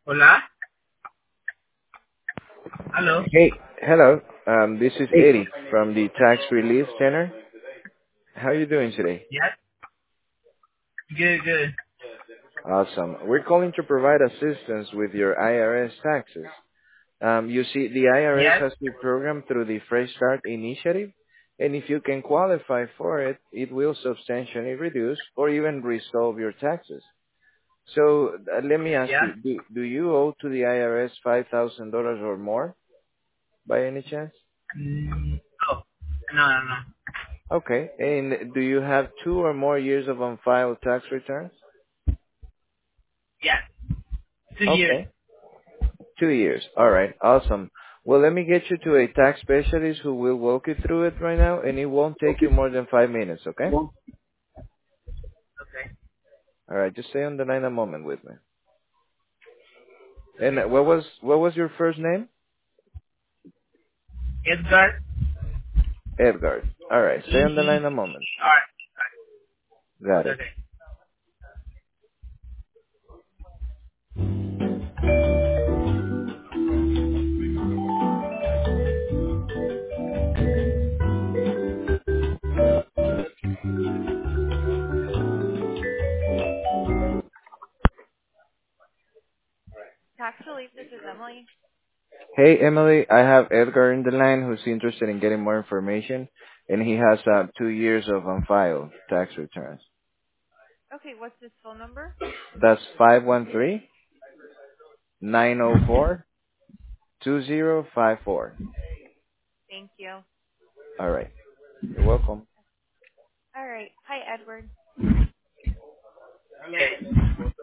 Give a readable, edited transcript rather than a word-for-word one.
Hola. Hello. Hey, hello. This is Eddie from the Tax Relief Center. How are you doing today? Yes. Good. Good. Awesome. We're calling to provide assistance with your IRS taxes. You see, the IRS Yes. has a program through the Fresh Start Initiative, and if you can qualify for it, it will substantially reduce or even resolve your taxes. So let me ask Yeah. you, do you owe to the IRS $5,000 or more by any chance? Oh. No. No. No. Okay. And do you have 2 or more years of unfiled tax returns? Yes. 2 years. Okay. 2 years. All right. Awesome. Well, let me get you to a tax specialist who will walk you through it right now, and it won't take you more than 5 minutes, okay? Okay. All right. Just stay on the line a moment with me. And what was your first name? Edgar. Edgar. All right. E. Stay on the E. line a moment. R. Got Okay. it. Okay. Tax relief, this is Emily. Hey, Emily. I have Edgar in the line who's interested in getting more information, and he has 2 years of unfiled tax returns. Okay, what's this phone number? That's 513-904-2054. Thank you. All right. You're welcome. All right. Hi, Edward. Okay.